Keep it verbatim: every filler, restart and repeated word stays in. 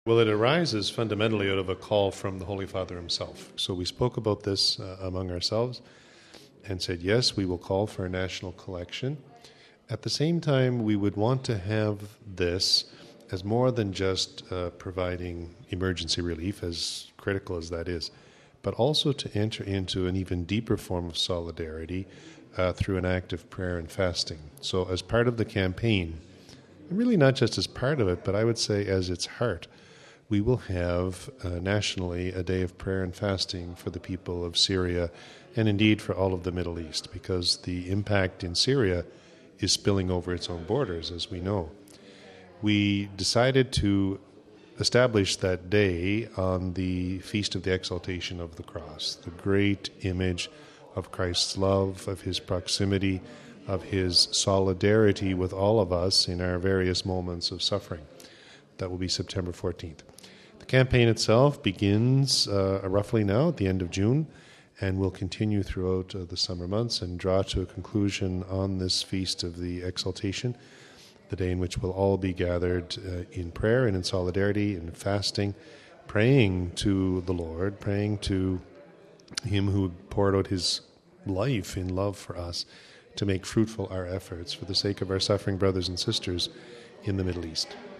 Well, it arises fundamentally out of a call from the Holy Father himself. So we spoke about this uh, among ourselves and said, yes, we will call for a national collection. At the same time, we would want to have this as more than just uh, providing emergency relief, as critical as that is, but also to enter into an even deeper form of solidarity uh, through an act of prayer and fasting. So as part of the campaign, and really not just as part of it, but I would say as its heart, we will have uh, nationally a day of prayer and fasting for the people of Syria and indeed for all of the Middle East, because the impact in Syria is spilling over its own borders, as we know. We decided to establish that day on the Feast of the Exaltation of the Cross, the great image of Christ's love, of his proximity, of his solidarity with all of us in our various moments of suffering. That will be September fourteenth. The campaign itself begins uh, roughly now at the end of June and will continue throughout uh, the summer months and draw to a conclusion on this Feast of the Exaltation, the day in which we'll all be gathered uh, in prayer and in solidarity and fasting, praying to the Lord, praying to him who poured out his life in love for us to make fruitful our efforts for the sake of our suffering brothers and sisters in the Middle East.